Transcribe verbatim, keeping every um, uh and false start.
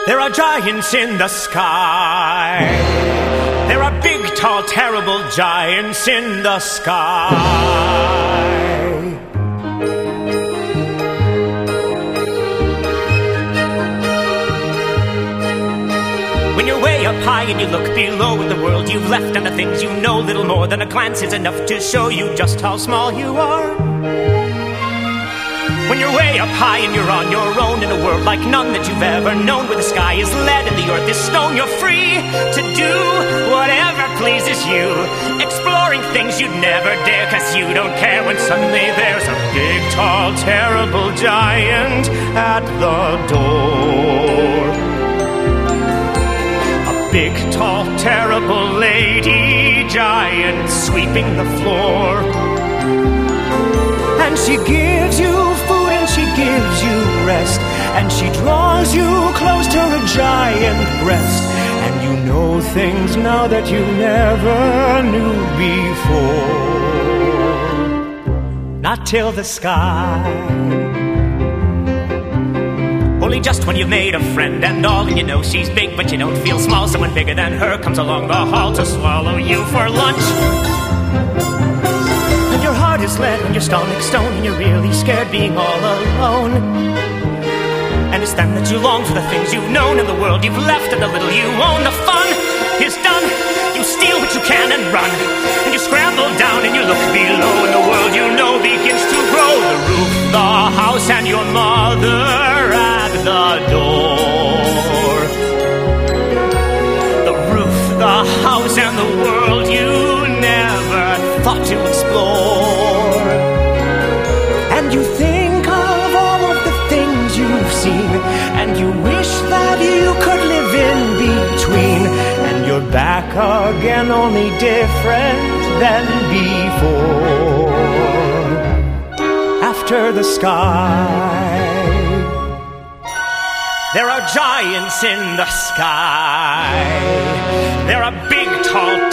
There are giants in the sky. There are big, tall, terrible giants in the sky. When you're way up high and you look below at the world you've left and the things you know, little more than a glance is enough to show you just how small you are. When you're way up high and you're on your own in a world like none that you've ever known, where the sky is lead and the earth is stone, you're free to do whatever pleases you, exploring things you'd never dare, cause you don't care when suddenly there's a big, tall, terrible giant at the door. A big, tall, terrible lady giant sweeping the floor. And she gives you food and she gives you rest, and she draws you close to her giant breast, and you know things now that you never knew before. Not till the sky. Only just when you've made a friend and all, and you know she's big but you don't feel small. Someone bigger than her comes along the hall to swallow you for lunch. Your heart is lead and your stomach's stone, and you're really scared being all alone. And it's then that you long for the things you've known and the world you've left and the little you own. The fun is done. You steal what you can and run, and you scramble down and you look below, and the world you know begins to grow. The roof, the house, and your mother at the door. The roof, the house, and the world you never thought to explore. And you think of all of the things you've seen, and you wish that you could live in between, and you're back again, only different than before. After the sky, there are giants in the sky. There are big, tall,